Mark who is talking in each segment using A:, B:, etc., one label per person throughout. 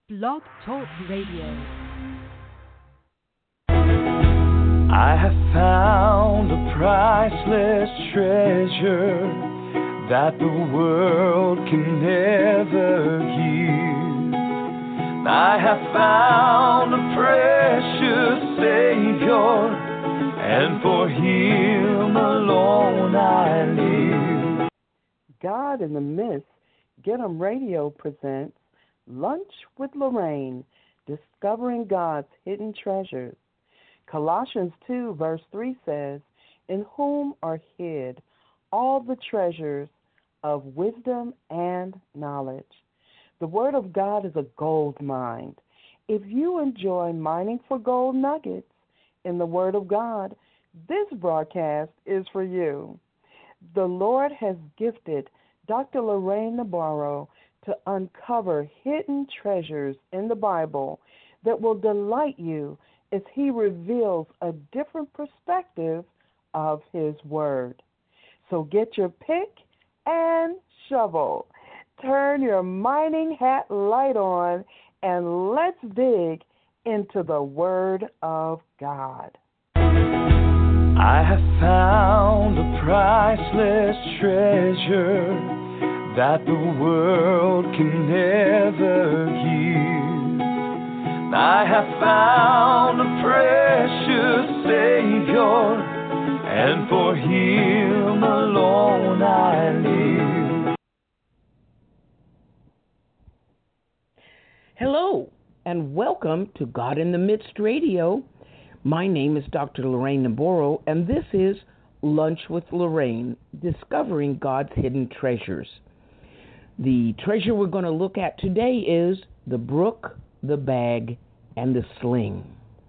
A: Blog Talk Radio.
B: I have found a priceless treasure that the world can never give. I have found a precious Savior, and for Him alone I live.
C: God in the Midst, Get 'em Radio presents Lunch with Lorraine, Discovering God's Hidden Treasures. Colossians 2, verse 3 says, "In whom are hid all the treasures of wisdom and knowledge." The Word of God is a gold mine. If you enjoy mining for gold nuggets in the Word of God, this broadcast is for you. The Lord has gifted Dr. Lorraine Nabarro to uncover hidden treasures in the Bible that will delight you as he reveals a different perspective of his word. So get your pick and shovel. Turn your mining hat light on, and let's dig into the Word of God.
B: I have found a priceless treasure that the world can never give. I have found a precious Savior, and for Him alone I live.
D: Hello, and welcome to God in the Midst Radio. My name is Dr. Lorraine Nabarro, and this is Lunch with Lorraine, Discovering God's Hidden Treasures. The treasure we're going to look at today is the brook, the bag, and the sling.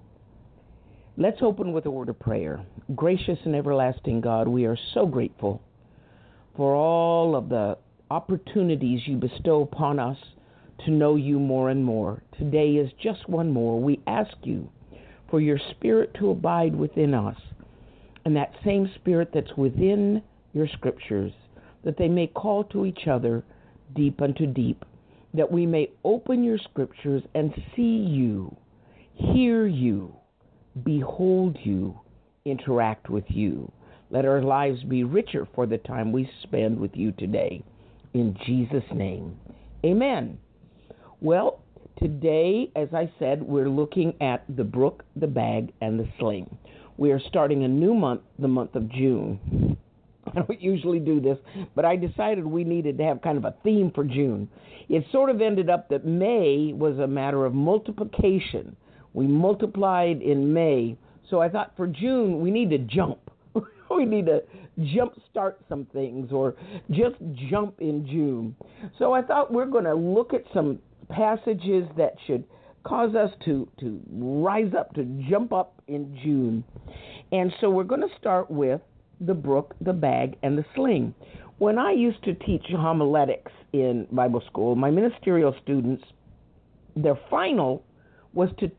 D: Let's open with a word of prayer. Gracious and everlasting God, we are so grateful for all of the opportunities you bestow upon us to know you more and more. Today is just one more. We ask you for your Spirit to abide within us, and that same Spirit that's within your scriptures, that they may call to each other deep unto deep, that we may open your scriptures and see you, hear you, behold you, interact with you. Let our lives be richer for the time we spend with you today. In Jesus' name, amen. Well, today, as I said, we're looking at the brook, the bag, and the sling. We are starting a new month, the month of June. I don't usually do this, but I decided we needed to have kind of a theme for June. It sort of ended up that May was a matter of multiplication. We multiplied in May, so I thought for June we need to jump. We need to jump start some things, or just jump in June. So I thought we're going to look at some passages that should cause us to rise up, to jump up in June. And so we're going to start with the brook, the bag, and the sling. When I used to teach homiletics in Bible school, my ministerial students, their final was to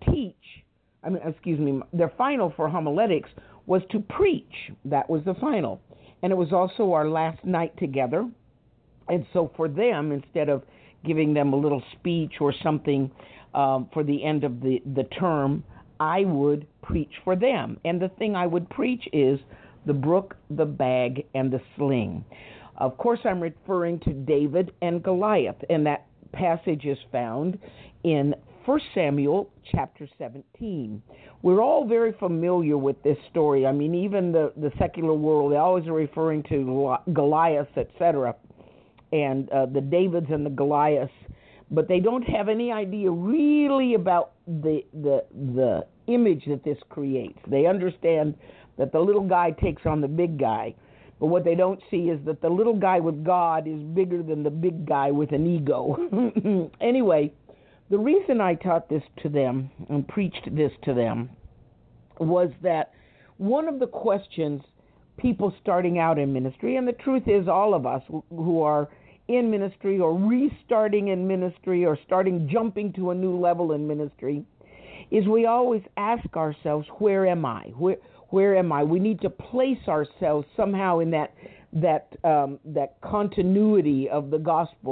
D: their final for homiletics was to preach. That was the final. And it was also our last night together. And so for them, instead of giving them a little speech or something for the end of the term, I would preach for them. And the thing I would preach is the brook, the bag, and the sling. Of course, I'm referring to David and Goliath, and that passage is found in 1 Samuel chapter 17. We're all very familiar with this story. I mean, even the secular world, they always are referring to Goliath, etc., and the Davids and the Goliaths, but they don't have any idea really about the image that this creates. They understand that the little guy takes on the big guy, but what they don't see is that the little guy with God is bigger than the big guy with an ego. Anyway, the reason I taught this to them and preached this to them was that one of the questions people starting out in ministry, and the truth is all of us who are in ministry or restarting in ministry or jumping to a new level in ministry, is we always ask ourselves, where am I? Where am I? We need to place ourselves somehow in that continuity of the gospel,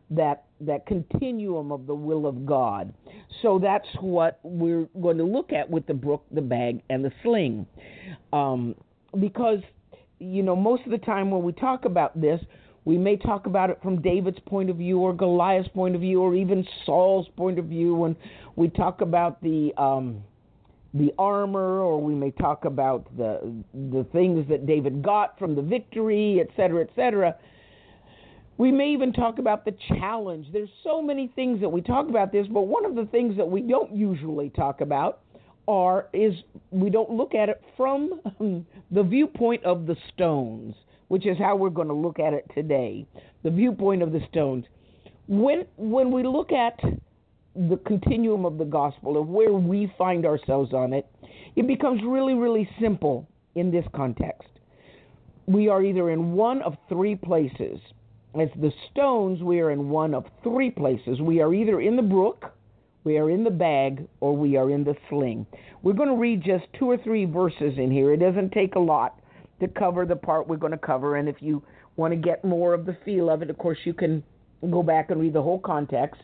D: that continuum of the will of God. So that's what we're going to look at with the brook, the bag, and the sling. Because, most of the time when we talk about this, we may talk about it from David's point of view or Goliath's point of view or even Saul's point of view. When we talk about the armor, or we may talk about the things that David got from the victory, et cetera, et cetera. We may even talk about the challenge. There's so many things that we talk about this, but one of the things that we don't usually talk about is we don't look at it from the viewpoint of the stones, which is how we're going to look at it today, the viewpoint of the stones. When we look at the continuum of the gospel, of where we find ourselves on it, it becomes really, really simple in this context. We are either in one of three places. As the stones, we are in one of three places. We are either in the brook, we are in the bag, or we are in the sling. We're going to read just 2 or 3 verses in here. It doesn't take a lot to cover the part we're going to cover, and if you want to get more of the feel of it, of course, you can go back and read the whole context.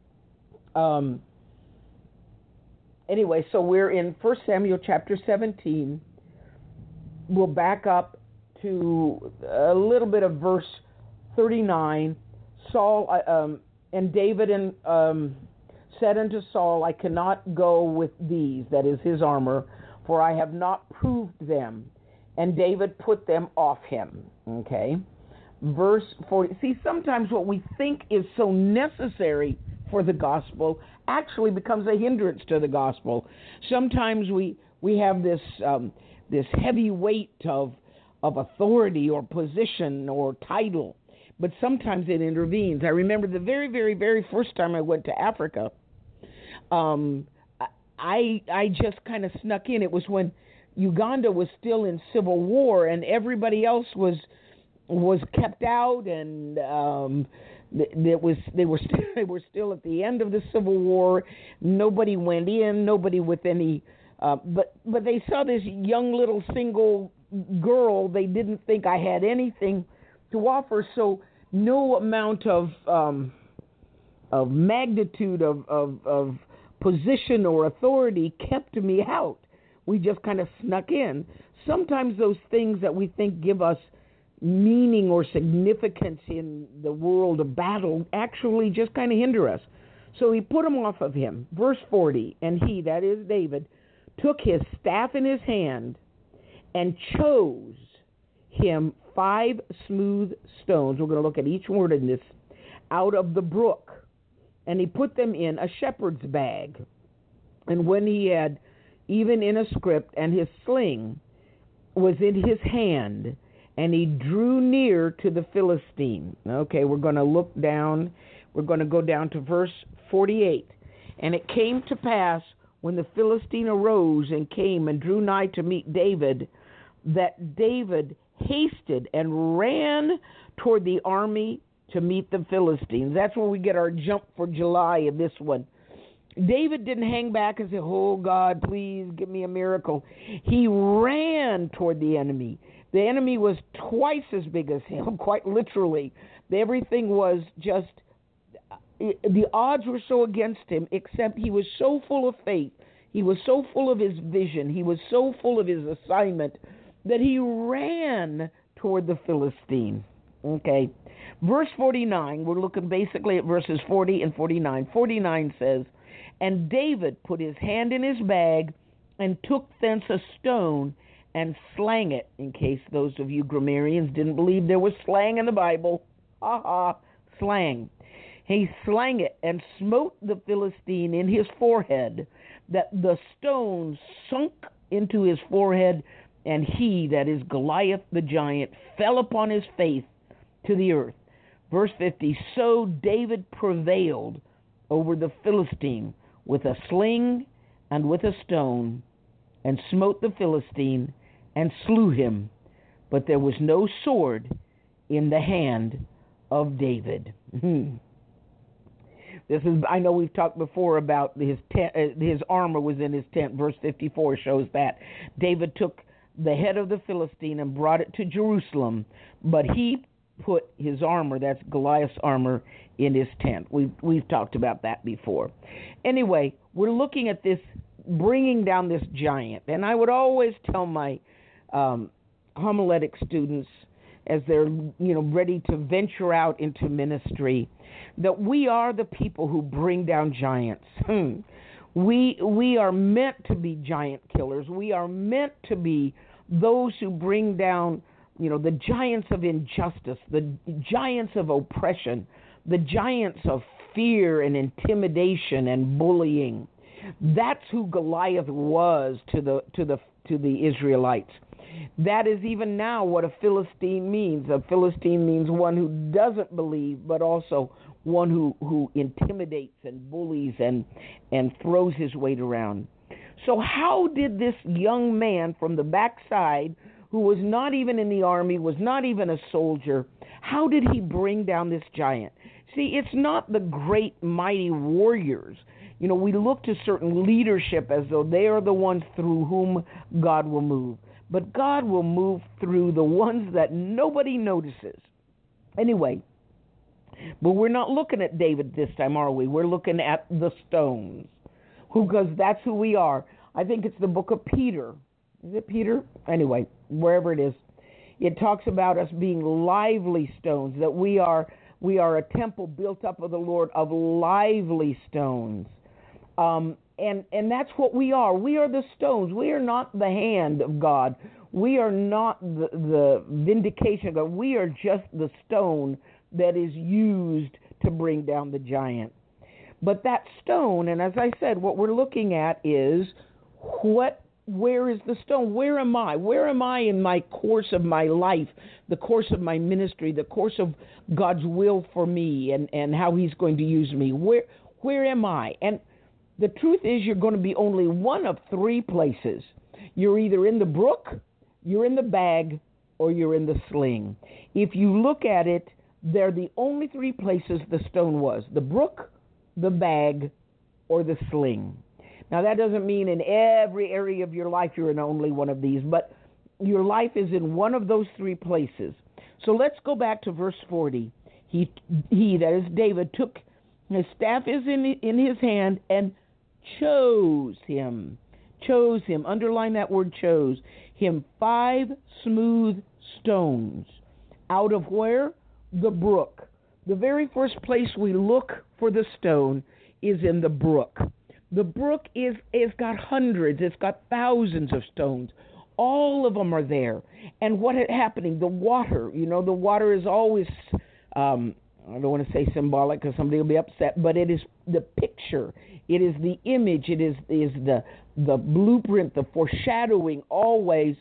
D: Anyway, so we're in 1 Samuel chapter 17. We'll back up to a little bit of verse 39. Saul and David said unto Saul, I cannot go with these, that is his armor, for I have not proved them. And David put them off him. Okay? Verse 40. See, sometimes what we think is so necessary for the gospel actually becomes a hindrance to the gospel. Sometimes we have this heavy weight of authority or position or title, but sometimes it intervenes. I remember the very, very, very first time I went to Africa, I just kind of snuck in. It was when Uganda was still in civil war and everybody else was kept out, and they were still at the end of the Civil War. Nobody went in, nobody with any, but they saw this young little single girl. They didn't think I had anything to offer, so no amount of magnitude of position or authority kept me out. We just kind of snuck in. Sometimes those things that we think give us meaning or significance in the world of battle actually just kind of hinder us. So he put them off of him. Verse 40, and he, that is David, took his staff in his hand and chose him 5 smooth stones. We're going to look at each word in this. Out of the brook. And he put them in a shepherd's bag. And when he had even in a scrip, and his sling was in his hand, and he drew near to the Philistine. Okay, we're going to look down. We're going to go down to verse 48. And it came to pass, when the Philistine arose and came and drew nigh to meet David, that David hasted and ran toward the army to meet the Philistines. That's where we get our jump for July in this one. David didn't hang back and say, oh, God, please give me a miracle. He ran toward the enemy. The enemy was twice as big as him, quite literally. Everything was just, the odds were so against him, except he was so full of faith. He was so full of his vision. He was so full of his assignment that he ran toward the Philistine. Okay. Verse 49, we're looking basically at verses 40 and 49. 49 says, and David put his hand in his bag and took thence a stone and slang it, in case those of you grammarians didn't believe there was slang in the Bible. Slang. He slang it and smote the Philistine in his forehead, that the stone sunk into his forehead, and he, that is Goliath the giant, fell upon his face to the earth. Verse 50, so David prevailed over the Philistine with a sling and with a stone, and smote the Philistine and slew him. But there was no sword in the hand of David. This is, I know we've talked before about his armor was in his tent. Verse 54 shows that. David took the head of the Philistine and brought it to Jerusalem, but he put his armor, that's Goliath's armor, in his tent. We've talked about that before. Anyway, we're looking at this, bringing down this giant. And I would always tell my homiletic students, as they're ready to venture out into ministry, that we are the people who bring down giants. We are meant to be giant killers. We are meant to be those who bring down, the giants of injustice, the giants of oppression, the giants of fear and intimidation and bullying. That's who Goliath was to the Israelites. That is even now what a Philistine means. A Philistine means one who doesn't believe, but also one who intimidates and bullies and throws his weight around. So how did this young man from the backside, who was not even in the army, was not even a soldier, how did he bring down this giant? See, it's not the great, mighty warriors. We look to certain leadership as though they are the ones through whom God will move. But God will move through the ones that nobody notices. Anyway, but we're not looking at David this time, are we? We're looking at the stones, because that's who we are. I think it's the book of Peter. Is it Peter? Anyway, wherever it is, it talks about us being lively stones, that we are a temple built up of the Lord of lively stones. And that's what we are. We are the stones. We are not the hand of God. We are not the vindication of God. We are just the stone that is used to bring down the giant. But that stone, and as I said, what we're looking at is where is the stone? Where am I? Where am I in my course of my life, the course of my ministry, the course of God's will for me and how He's going to use me? Where am I? And the truth is, you're going to be only one of three places. You're either in the brook, you're in the bag, or you're in the sling. If you look at it, they're the only three places the stone was: the brook, the bag, or the sling. Now, that doesn't mean in every area of your life you're in only one of these, but your life is in one of those three places. So let's go back to verse 40. He that is David, took his staff is in his hand and chose him, underline that word chose, him 5 smooth stones. Out of where? The brook. The very first place we look for the stone is in the brook. The brook is got hundreds, it's got thousands of stones. All of them are there. And what is happening? The water, the water is always, I don't want to say symbolic because somebody will be upset, but it is the picture. It is the image. It is the blueprint, the foreshadowing always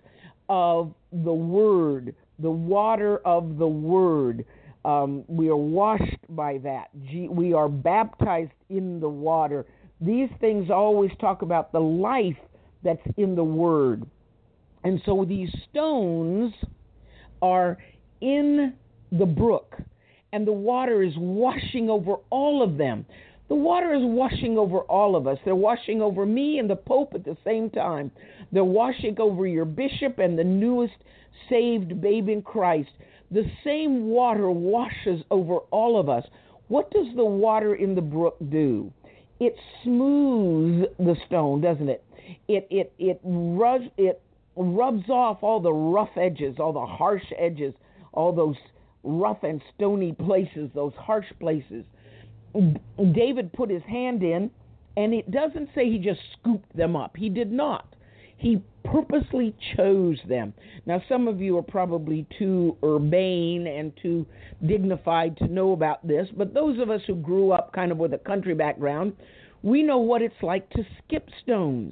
D: of the Word, the water of the Word. We are washed by that. We are baptized in the water. These things always talk about the life that's in the Word. And so these stones are in the brook, and the water is washing over all of them. The water is washing over all of us. They're washing over me and the Pope at the same time. They're washing over your bishop and the newest saved babe in Christ. The same water washes over all of us. What does the water in the brook do? It smooths the stone, doesn't it? It rubs off all the rough edges, all the harsh edges, all those rough and stony places, those harsh places. David put his hand in, and it doesn't say he just scooped them up. He did not. He purposely chose them. Now, some of you are probably too urbane and too dignified to know about this, but those of us who grew up kind of with a country background, we know what it's like to skip stones.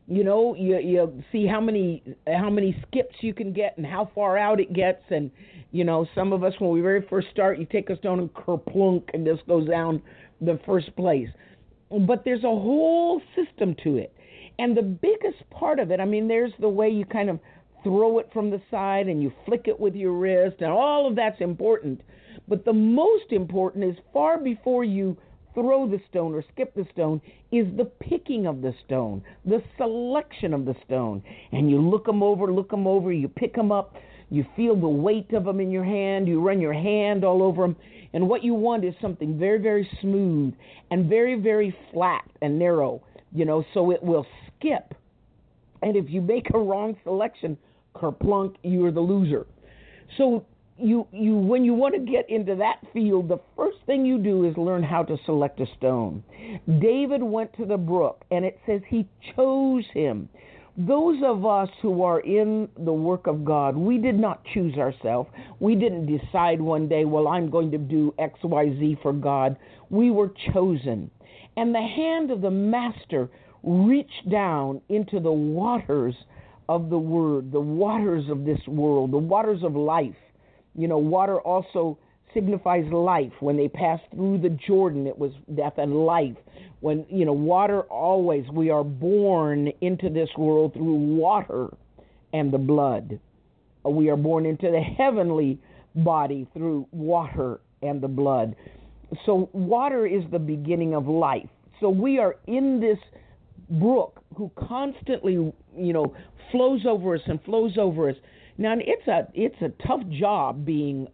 D: You see how many skips you can get and how far out it gets. And, some of us, when we very first start, you take a stone and kerplunk and just goes down the first place. But there's a whole system to it. And the biggest part of it, there's the way you kind of throw it from the side and you flick it with your wrist, and all of that's important. But the most important is far before you throw the stone or skip the stone is the picking of the stone, the selection of the stone. And you look them over, you pick them up, You feel the weight of them in your hand. You run your hand all over them. And what you want is something very, very smooth and very, very flat and narrow, so it will skip. And if you make a wrong selection, kerplunk, you're the loser. So you when you want to get into that field, the first thing you do is learn how to select a stone. David went to the brook, and it says he chose him. Those of us who are in the work of God, we did not choose ourselves. We didn't decide one day, well, I'm going to do X, Y, Z for God. We were chosen. And the hand of the Master reached down into the waters of the Word, the waters of this world, the waters of life. Water also signifies life. When they passed through the Jordan, it was death and life. When, water always, we are born into this world through water and the blood. We are born into the heavenly body through water and the blood. So water is the beginning of life. So we are in this brook who constantly, flows over us and flows over us. Now, it's a tough job being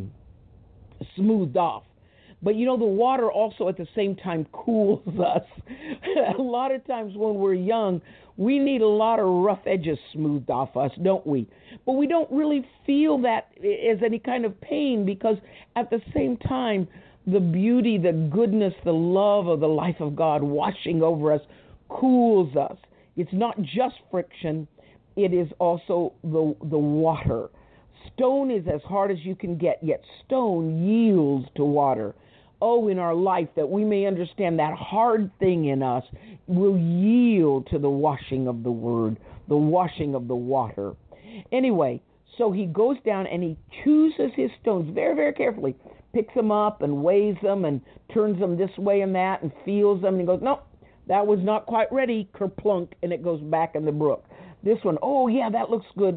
D: smoothed off. But, the water also at the same time cools us. A lot of times when we're young, we need a lot of rough edges smoothed off us, don't we? But we don't really feel that as any kind of pain, because at the same time, the beauty, the goodness, the love of the life of God washing over us cools us. It's not just friction. It is also the water. Stone is as hard as you can get, yet stone yields to water. Oh, in our life, that we may understand that hard thing in us will yield to the washing of the Word, the washing of the water. Anyway, so he goes down and he chooses his stones very, very carefully, picks them up and weighs them and turns them this way and that and feels them, and he goes, no, that was not quite ready, kerplunk, and it goes back in the brook. This one, oh, yeah, that looks good.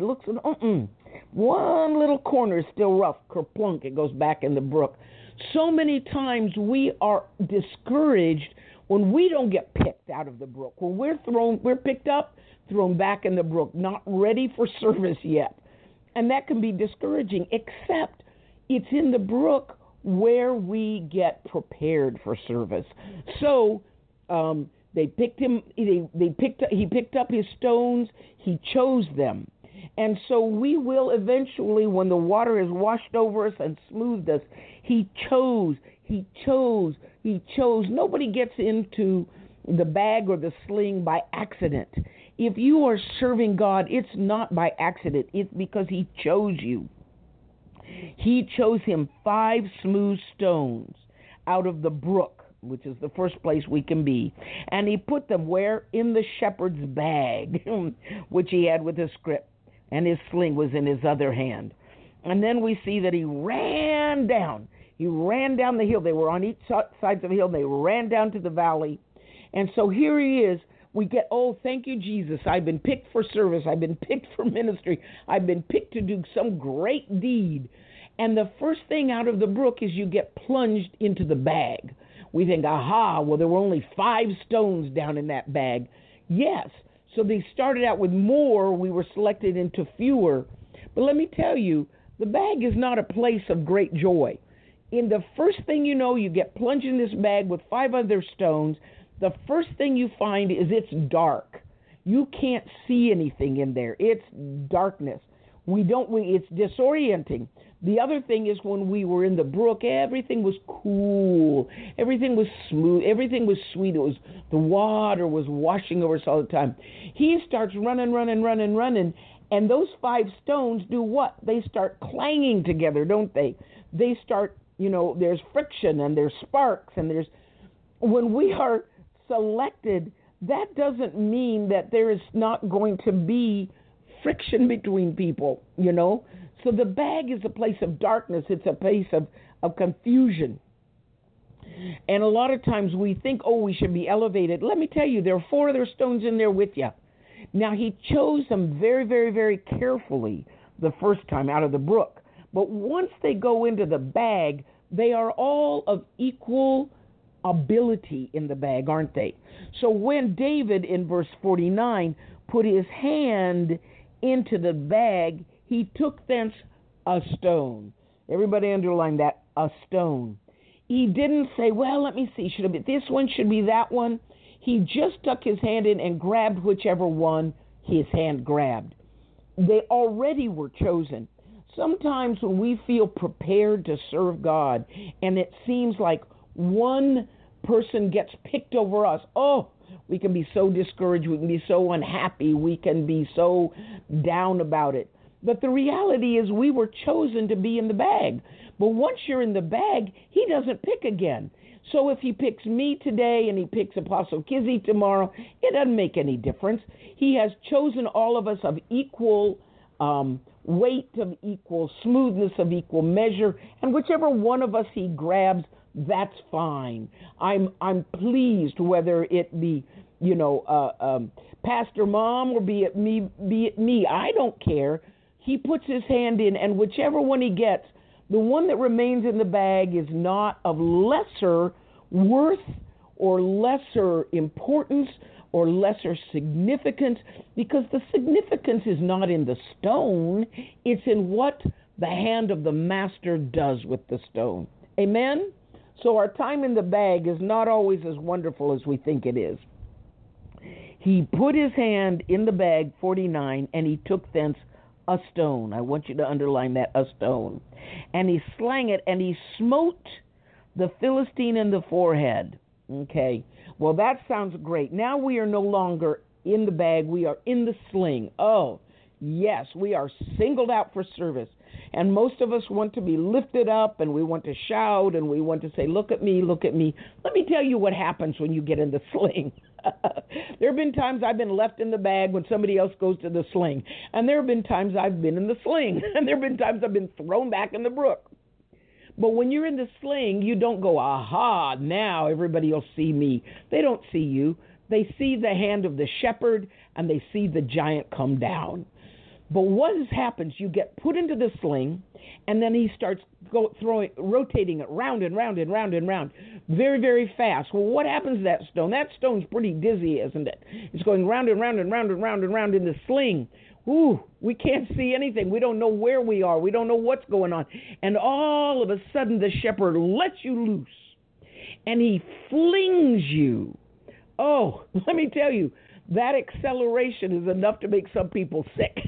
D: One little corner is still rough, kerplunk, it goes back in the brook. So many times we are discouraged when we don't get picked out of the brook. When we're picked up, thrown back in the brook, not ready for service yet. And that can be discouraging, except it's in the brook where we get prepared for service. So he picked up his stones, he chose them. And so we will eventually, when the water has washed over us and smoothed us, he chose. Nobody gets into the bag or the sling by accident. If you are serving God, it's not by accident. It's because he chose you. He chose him 5 smooth stones out of the brook, which is the first place we can be. And he put them where? In the shepherd's bag, which he had with his scrip. And his sling was in his other hand. And then we see that he ran down. He ran down the hill. They were on each side of the hill. They ran down to the valley. And so here he is. We get, oh, thank you, Jesus. I've been picked for service. I've been picked for ministry. I've been picked to do some great deed. And the first thing out of the brook is you get plunged into the bag. We think, aha, well, there were only 5 stones down in that bag. Yes. So they started out with more. We were selected into fewer. But let me tell you, the bag is not a place of great joy. In the first thing you know, you get plunged in this bag with 5 other stones. The first thing you find is it's dark. You can't see anything in there. It's darkness. It's disorienting. The other thing is when we were in the brook, everything was cool. Everything was smooth. Everything was sweet. The water was washing over us all the time. He starts running, and those 5 stones do what? They start clanging together, don't they? They start, there's friction and there's sparks and when we are selected, that doesn't mean that there is not going to be friction between people, So the bag is a place of darkness. It's a place of confusion. And a lot of times we think, oh, we should be elevated. Let me tell you, there are 4 other stones in there with you. Now, he chose them very, very, very carefully the first time out of the brook. But once they go into the bag, they are all of equal ability in the bag, aren't they? So when David, in verse 49, put his hand into the bag, He took thence a stone. Everybody underline that, a stone. He didn't say, well, let me see, should it be this one, should be that one? He just stuck his hand in and grabbed whichever one his hand grabbed. They already were chosen. Sometimes when we feel prepared to serve God and it seems like one person gets picked over us, we can be so discouraged, we can be so unhappy, we can be so down about it. But the reality is we were chosen to be in the bag. But once you're in the bag, he doesn't pick again. So if he picks me today and he picks Apostle Kizzy tomorrow, it doesn't make any difference. He has chosen all of us of equal weight, of equal smoothness, of equal measure, and whichever one of us he grabs, that's fine. I'm pleased whether it be, Pastor Mom or be it me. I don't care. He puts his hand in, and whichever one he gets, the one that remains in the bag is not of lesser worth or lesser importance or lesser significance, because the significance is not in the stone, it's in what the hand of the master does with the stone. Amen? So our time in the bag is not always as wonderful as we think it is. He put his hand in the bag, 49, and he took thence a stone. I want you to underline that, a stone. And he slang it, and he smote the Philistine in the forehead. Okay, well, that sounds great. Now we are no longer in the bag. We are in the sling. Oh, yes, we are singled out for service. And most of us want to be lifted up, and we want to shout, and we want to say, look at me, look at me. Let me tell you what happens when you get in the sling. There have been times I've been left in the bag when somebody else goes to the sling. And there have been times I've been in the sling. And there have been times I've been thrown back in the brook. But when you're in the sling, you don't go, aha, now everybody will see me. They don't see you. They see the hand of the shepherd, and they see the giant come down. But what happens, you get put into the sling, and then he starts rotating it round and round and round and round very, very fast. Well, what happens to that stone? That stone's pretty dizzy, isn't it? It's going round and round and round and round and round in the sling. Ooh, we can't see anything. We don't know where we are. We don't know what's going on. And all of a sudden, the shepherd lets you loose, and he flings you. Oh, let me tell you, that acceleration is enough to make some people sick.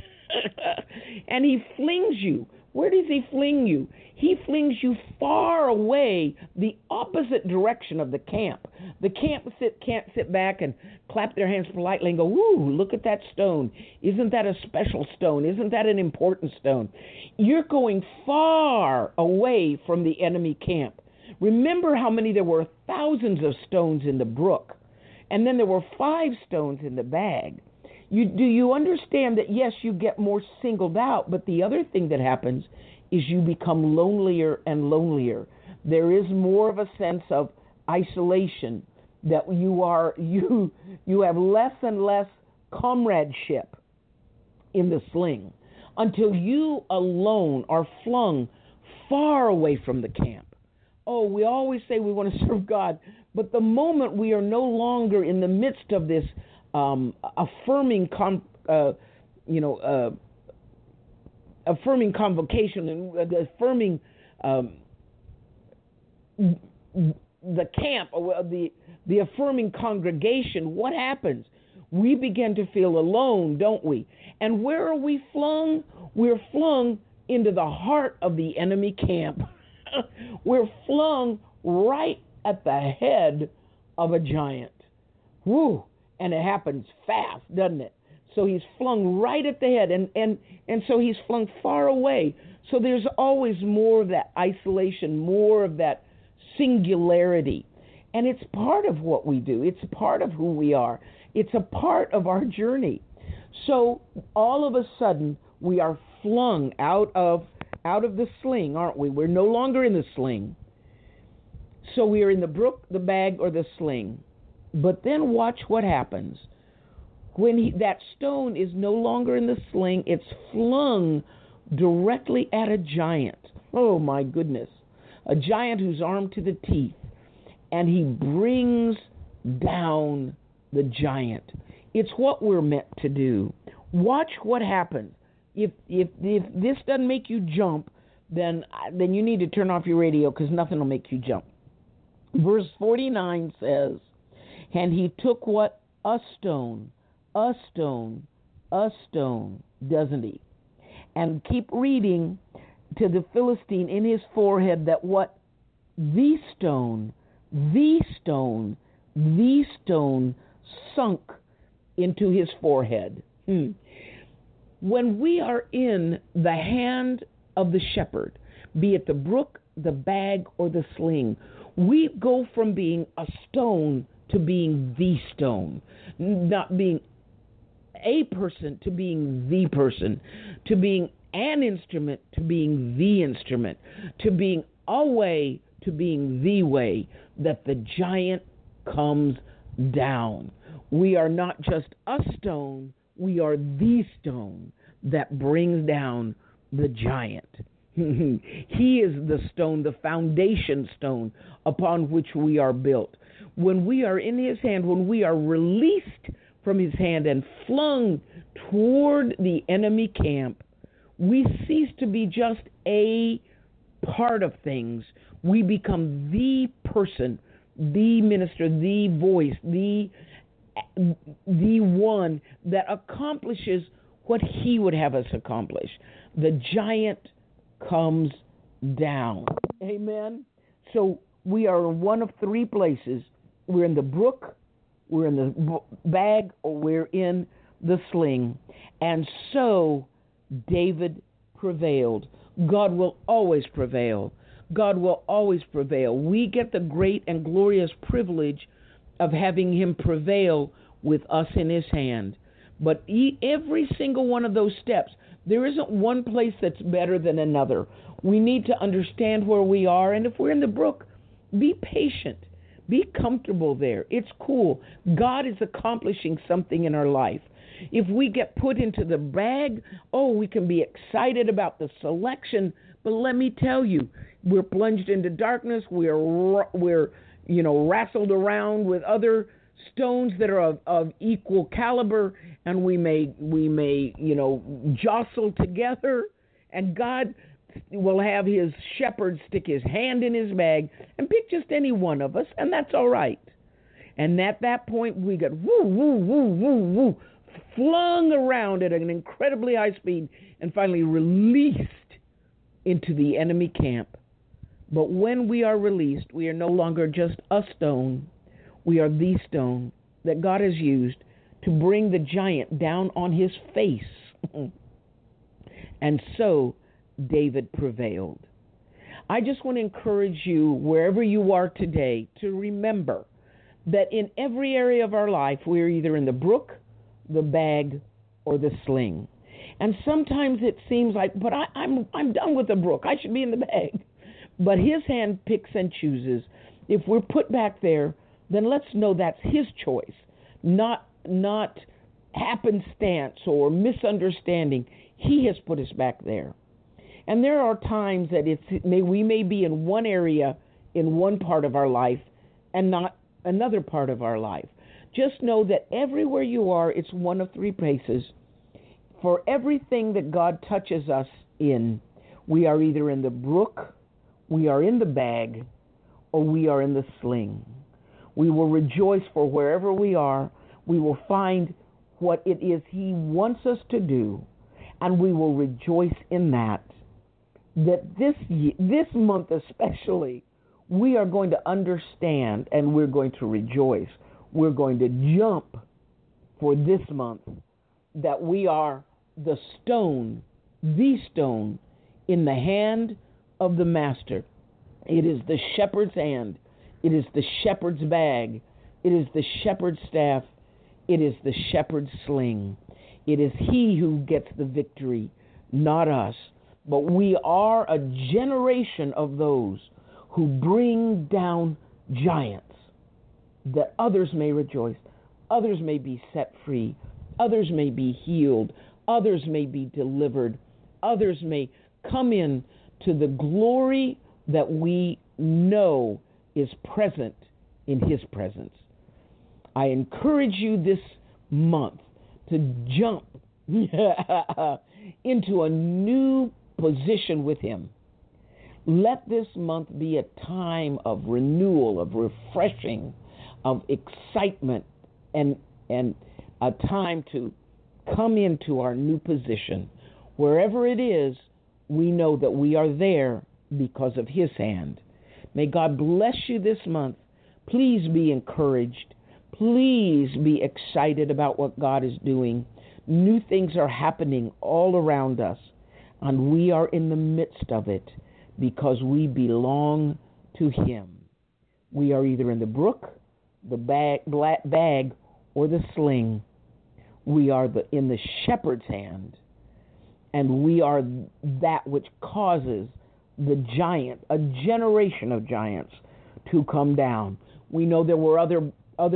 D: And he flings you. Where does he fling you? He flings you far away, the opposite direction of the camp. The camp can't sit back and clap their hands politely and go, "Ooh, look at that stone. Isn't that a special stone? Isn't that an important stone?" You're going far away from the enemy camp. Remember how many there were? Thousands of stones in the brook. And then there were 5 stones in the bag. Do you understand that, yes, you get more singled out, but the other thing that happens is you become lonelier and lonelier. There is more of a sense of isolation, that you have less and less comradeship in the sling until you alone are flung far away from the camp. Oh, we always say we want to serve God, but the moment we are no longer in the midst of this affirming convocation and affirming the camp, or the affirming congregation, what happens? We begin to feel alone, don't we? And where are we flung? We're flung into the heart of the enemy camp. We're flung right at the head of a giant. Woo! And it happens fast, doesn't it? So he's flung right at the head, and so he's flung far away. So there's always more of that isolation, more of that singularity. And it's part of what we do. It's part of who we are. It's a part of our journey. So all of a sudden, we are flung out of the sling, aren't we? We're no longer in the sling. So we are in the brook, the bag, or the sling. But then watch what happens. When that stone is no longer in the sling, it's flung directly at a giant. Oh, my goodness. A giant who's armed to the teeth. And he brings down the giant. It's what we're meant to do. Watch what happens. If this doesn't make you jump, then you need to turn off your radio, because nothing will make you jump. Verse 49 says, and he took what? A stone, doesn't he? And keep reading to the Philistine in his forehead that what? The stone sunk into his forehead. When we are in the hand of the shepherd, be it the brook, the bag, or the sling, we go from being a stone to being the stone, not being a person to being the person, to being an instrument to being the instrument, to being a way to being the way, that the giant comes down. We are not just a stone, we are the stone that brings down the giant. He is the stone, the foundation stone upon which we are built. When we are in his hand, when we are released from his hand and flung toward the enemy camp, we cease to be just a part of things. We become the person, the minister, the voice, the one that accomplishes what he would have us accomplish. The giant comes down. Amen. So we are in one of three places. We're in the brook, we're in the bag, or we're in the sling. And so David prevailed. God will always prevail. God will always prevail. We get the great and glorious privilege of having him prevail with us in his hand. But every single one of those steps, there isn't one place that's better than another. We need to understand where we are. And if we're in the brook, be patient. Be comfortable there. It's cool. God is accomplishing something in our life. If we get put into the bag, we can be excited about the selection. But let me tell you, we're plunged into darkness. We're wrestled around with other stones that are of equal caliber, and we may jostle together, and God will have his shepherd stick his hand in his bag and pick just any one of us, and that's all right. And at that point, we get flung around at an incredibly high speed and finally released into the enemy camp. But when we are released, we are no longer just a stone. We are the stone that God has used to bring the giant down on his face. And so David prevailed. I just want to encourage you, wherever you are today, to remember that in every area of our life, we're either in the brook, the bag, or the sling. And sometimes it seems like, but I'm done with the brook. I should be in the bag. But his hand picks and chooses. If we're put back there, then let's know that's his choice, not happenstance or misunderstanding. He has put us back there. And there are times that we may be in one area, in one part of our life, and not another part of our life. Just know that everywhere you are, it's one of three places. For everything that God touches us in, we are either in the brook, we are in the bag, or we are in the sling. We will rejoice for wherever we are. We will find what it is he wants us to do, and we will rejoice in that. That this month especially, we are going to understand and we're going to rejoice. We're going to jump for this month that we are the stone in the hand of the master. It is the shepherd's hand. It is the shepherd's bag. It is the shepherd's staff. It is the shepherd's sling. It is he who gets the victory, not us. But we are a generation of those who bring down giants, that others may rejoice, others may be set free, others may be healed, others may be delivered, others may come in to the glory that we know is present in his presence. I encourage you this month to jump into a new position with Him. Let this month be a time of renewal, of refreshing, of excitement, and a time to come into our new position. Wherever it is, we know that we are there because of His hand. May God bless you this month. Please be encouraged. Please be excited about what God is doing. New things are happening all around us, and we are in the midst of it because we belong to Him. We are either in the brook, the bag, or the sling. We are in the shepherd's hand, and we are that which causes the giant, a generation of giants, to come down. We know there were other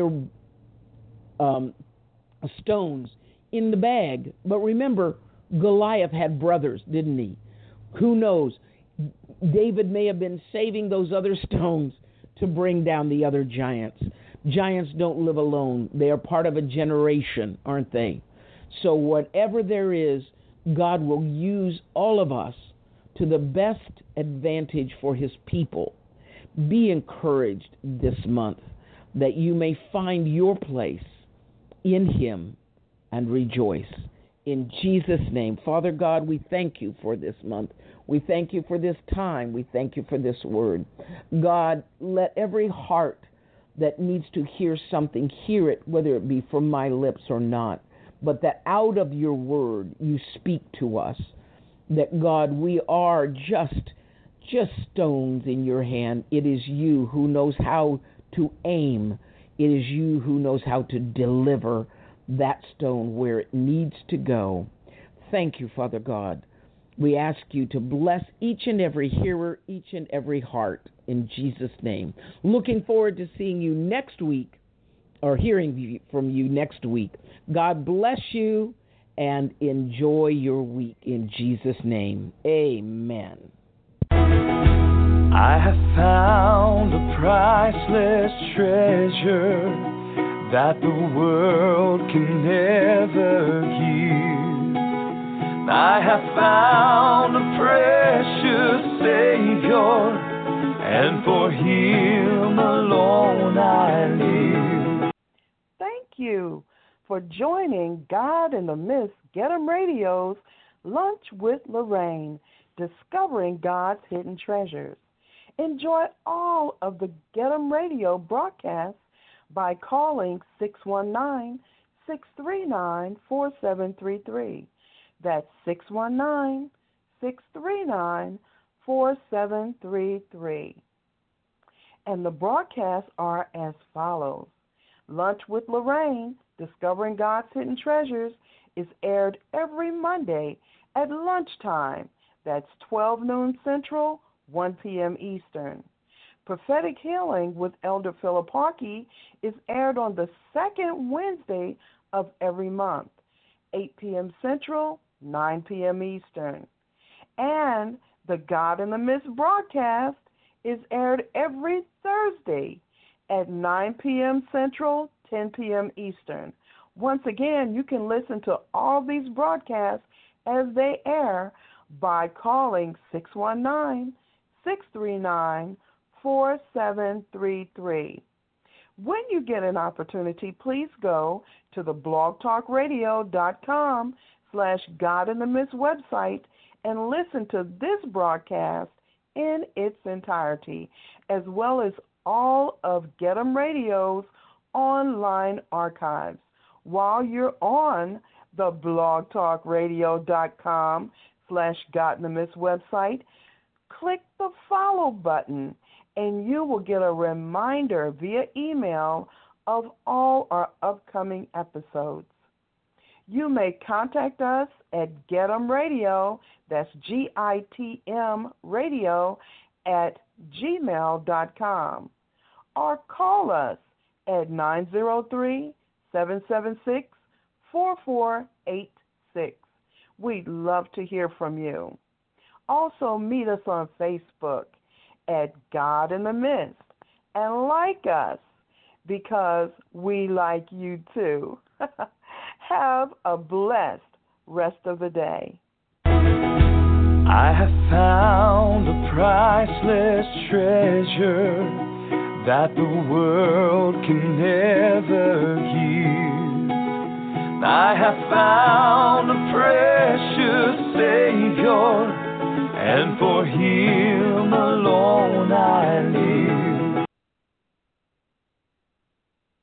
D: stones in the bag, but remember, Goliath had brothers, didn't he? Who knows? David may have been saving those other stones to bring down the other giants. Giants don't live alone. They are part of a generation, aren't they? So whatever there is, God will use all of us to the best advantage for His people. Be encouraged this month that you may find your place in Him and rejoice. In Jesus' name, Father God, we thank You for this month. We thank You for this time. We thank You for this word. God, let every heart that needs to hear something, hear it, whether it be from my lips or not, but that out of Your word You speak to us, that, God, we are just stones in Your hand. It is You who knows how to aim. It is You who knows how to deliver that stone where it needs to go. Thank You, Father God. We ask You to bless each and every hearer, each and every heart, in Jesus' name. Looking forward to seeing you next week, or hearing from you next week. God bless you, and enjoy your week in Jesus' name. Amen.
B: I have found a priceless treasure that the world can never give. I have found a precious Savior, and for Him alone I live.
C: Thank you for joining God in the Midst Get 'em Radio's Lunch with Lorraine, discovering God's hidden treasures. Enjoy all of the Get 'em Radio broadcasts by calling 619-639-4733. That's 619-639-4733. And the broadcasts are as follows. Lunch with Lorraine, Discovering God's Hidden Treasures, is aired every Monday at lunchtime. That's 12 noon Central, 1 p.m. Eastern. Prophetic Healing with Elder Philip Harkey is aired on the second Wednesday of every month, 8 p.m. Central, 9 p.m. Eastern. And the God in the Midst broadcast is aired every Thursday at 9 p.m. Central, 10 p.m. Eastern. Once again, you can listen to all these broadcasts as they air by calling 619-639-4733. When you get an opportunity, please go to the blogtalkradio.com/God in the Midst website and listen to this broadcast in its entirety, as well as all of Get 'em Radio's online archives. While you're on the blogtalkradio.com/God in the Midst website, click the follow button and you will get a reminder via email of all our upcoming episodes. You may contact us at GetEm Radio, that's GITM Radio, at gmail.com, or call us at 903-776-4486. We'd love to hear from you. Also, meet us on Facebook at God in the Midst and like us because we like you too. Have a blessed rest of the day.
B: I have found a priceless treasure that the world can never give. I have found a precious Savior, and for Him alone I